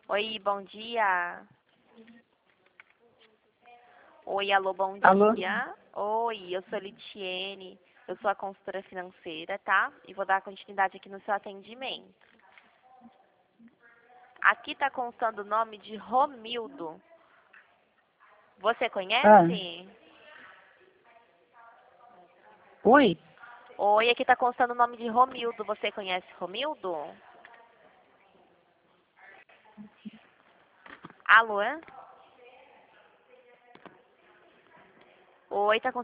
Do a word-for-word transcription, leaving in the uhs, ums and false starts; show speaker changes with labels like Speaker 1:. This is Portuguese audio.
Speaker 1: Oi, bom dia. Oi, alô, bom
Speaker 2: Alô?
Speaker 1: dia. Oi, eu sou Litiene, eu sou a consultora financeira, tá? E vou dar continuidade aqui no seu atendimento. Aqui tá constando o nome de Romildo. Você
Speaker 2: Ah,
Speaker 1: conhece?
Speaker 2: oi?
Speaker 1: Oi, aqui tá constando o nome de Romildo. Você conhece Romildo? Alô? Oi, tá constando